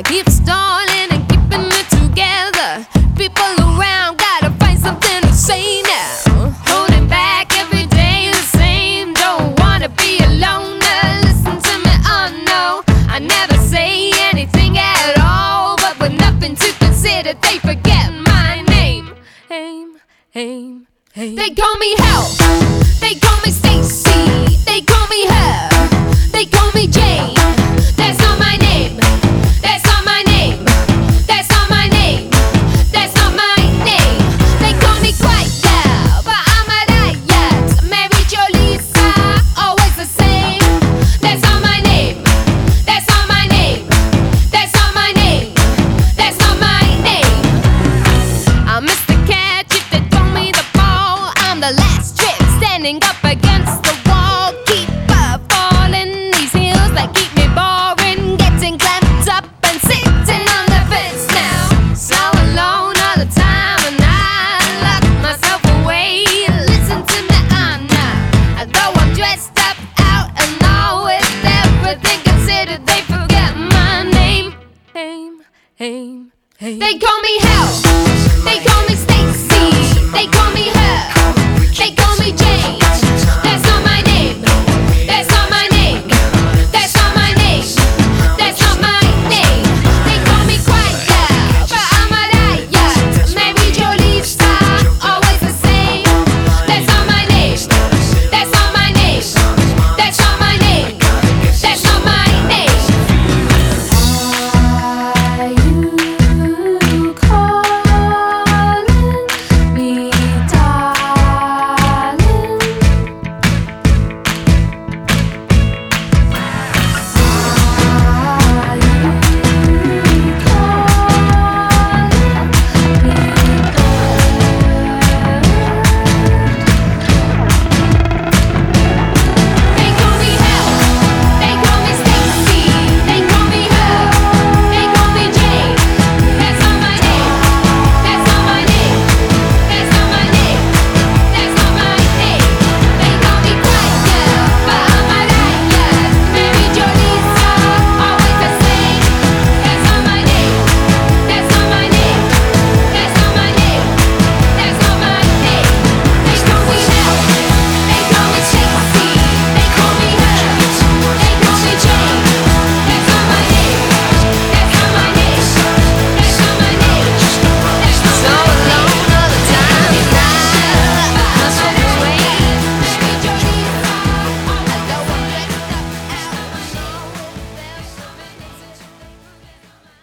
keep stalling and keeping it together. People around gotta find something to say now. Holding back every day the same. Don't wanna be alone. Listen to me, oh no. I never say anything at all, but with nothing to consider, they forget my name. They call me Hell. They call me Stacy. They call me Her. They call me Jane. That's not my name. That's not my name. That's not my name. That's not my name. They call me Quiet, but I'm a riot. Mary Jo Lisa, always the same. That's not my name. That's not my name. That's not my name. That's not my name. I'm Mr. Catch if they throw me the ball. I'm the last trick standing up against the wall. Keep falling these heels that keep me boring. Getting clamped up and sitting on the fence now. So alone all the time and I lock myself away. Listen to me, I'm not. Though I'm dressed up out and all with everything considered, they forget my name. They call me Hell. They call me Stacy. They call me Her. They call me Jane.